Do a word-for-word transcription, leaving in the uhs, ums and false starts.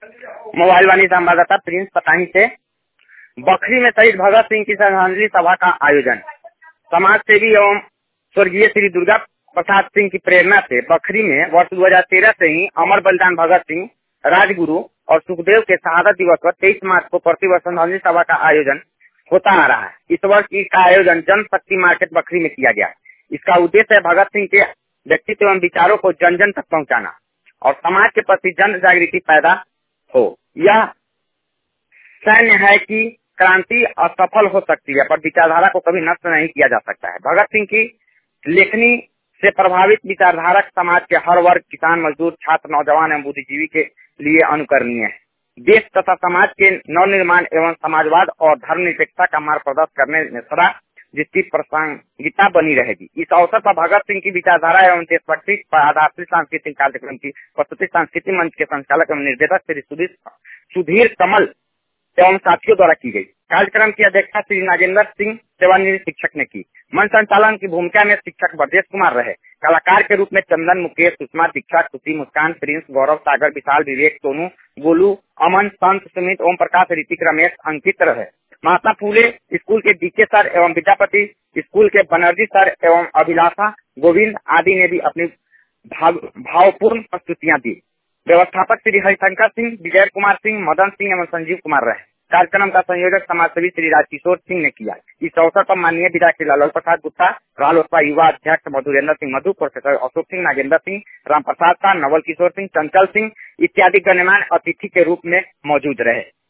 Mobile वाणी संवाददाता Prince Patahi से। बखरी में शहीद भगत सिंह की श्रद्धांजलि सभा का आयोजन। समाज सेवी एवं स्वर्गीय श्री दुर्गा प्रसाद सिंह की प्रेरणा से बखरी में वर्ष दो हजार तेरह से ही अमर बलिदान भगत सिंह, राजगुरु और सुखदेव के शहादत दिवस पर तेईस मार्च को प्रतिवर्ष श्रद्धांजलि सभा का आयोजन होता आ रहा है। इस वर्ष इसका आयोजन जन शक्ति मार्केट बखरी में किया गया। इसका उद्देश्य है भगत सिंह के व्यक्तित्व एवं विचारों को जन जन तक पहुंचाना और समाज के प्रति जन जागृति पैदा हो। यह सैन्य है कि क्रांति असफल हो सकती है पर विचारधारा को कभी नष्ट नहीं किया जा सकता है। भगत सिंह की लेखनी से प्रभावित विचारधारक समाज के हर वर्ग, किसान, मजदूर, छात्र, नौजवान एवं बुद्धिजीवी के लिए अनुकरणीय है। देश तथा समाज के नवनिर्माण एवं समाजवाद और धर्मनिरपेक्षता का मार्ग प्रदर्शित करने में सदा जिसकी प्रासंगिकता बनी रहेगी। इस अवसर पर भगत सिंह की विचारधारा एवं देशभक्ति पर आधारित सांस्कृतिक कार्यक्रम की प्रस्तुति सांस्कृतिक मंच के संचालक एवं निर्देशक श्री सुधीर सुधीर कमल एवं साथियों द्वारा की गई। कार्यक्रम की अध्यक्षता श्री नागेंद्र सिंह सेवानिवृत्त शिक्षक ने की। मंच संचालन की भूमिका में शिक्षक ब्रजेश कुमार रहे। कलाकार के रूप में चंदन, मुकेश, सुषमा, दीक्षा, खुशी, मुस्कान, प्रिंस, गौरव, सागर, विशाल, विवेक, सोनू, गोलू, अमन, संत, सुमित, ओम प्रकाश, ऋतिक, रमेश, अंकित रहे। महात्मा फूले स्कूल के डीके सर एवं विद्यापति स्कूल के बनर्जी सर एवं अभिलाषा गोविंद आदि ने भी अपनी भाव, भावपूर्ण प्रस्तुतियां दी। व्यवस्थापक श्री हरिशंकर सिंह, विजय कुमार सिंह, मदन सिंह एवं संजीव कुमार रहे। कार्यक्रम का संयोजक समाजसेवी श्री राजकिशोर सिंह ने किया। इस अवसर पर माननीय विधायक श्री लालू प्रसाद गुप्ता, रालोसपा युवा अध्यक्ष मधुरेंद्र सिंह मधु, प्रोफेसर अशोक सिंह, नागेंद्र सिंह, राम प्रसाद शाह, नवल किशोर सिंह, चंचल सिंह इत्यादि गणमान्य अतिथि के रूप में मौजूद रहे।